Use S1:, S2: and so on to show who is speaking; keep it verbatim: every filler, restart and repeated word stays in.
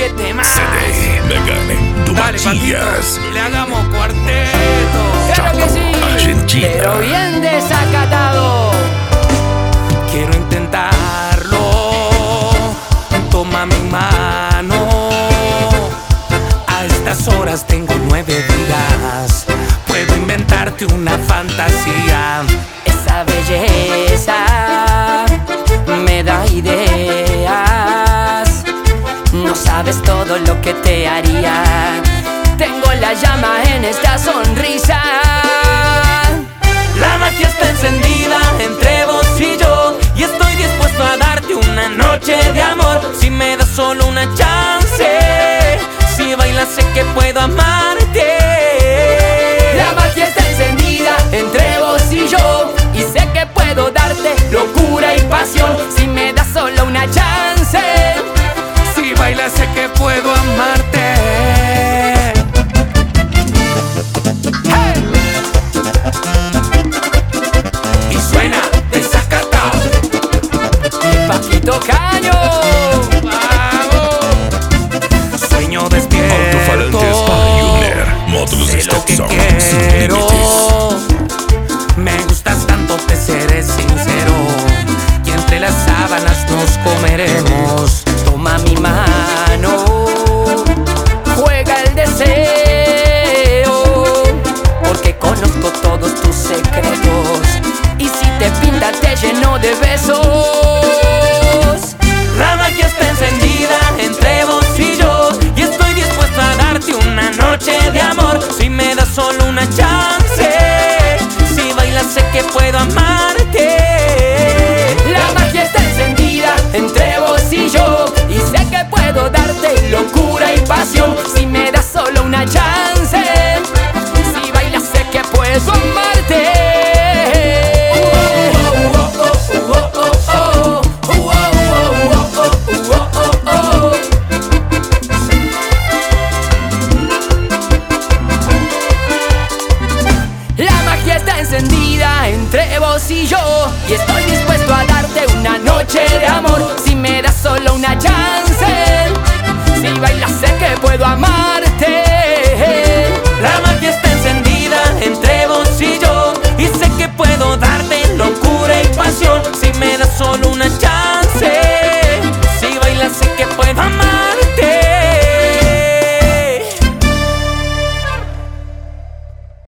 S1: que te más.
S2: C D, Megan, tu
S1: Dale,
S2: Matías.
S1: Patito, le hagamos cuarteto.
S2: Chaco,
S1: Claro que sí,
S2: Argentina.
S1: pero bien desacatado. Quiero intentarlo. Toma mi mano. A estas horas tengo nueve vidas. Puedo inventarte una fantasía. Esa belleza me da ideas. No sabes todo lo que te haría. Tengo la llama en esta sonrisa. La magia está encendida entre vos y yo, y estoy dispuesto a darte una noche de amor. Si me das solo una chance, si bailas sé que puedo amarte. La magia está encendida entre vos y yo, y sé que puedo darte locura y pasión. Si me das solo una chance, si bailas sé que puedo amarte. Hey. Y suena desacatado Paquito Caño. Vamos. Sueño despierto,
S2: Altofalantes Pioneer, módulos
S1: sé
S2: de
S1: lo que
S2: stop
S1: quiero. Me gustas tanto, te seré sincero, y entre las sábanas nos comeremos. Toma mi mano, juega el deseo, porque conozco todos tus secretos, y si te pinta te lleno de besos. La magia está encendida entre vos y yo, y estoy dispuesto a darte una noche de amor. Si me das solo una chance, si bailas sé que puedo amarte. La magia está encendida entre vos y yo, y sé que puedo darte locura y pasión. Si me das solo una chance, si bailas sé que puedo amarte. La magia está encendida entre vos y yo, y estoy dispuesto a darte una noche de amor. Si me das solo una chance, si bailas sé que puedo amarte. La magia está encendida entre vos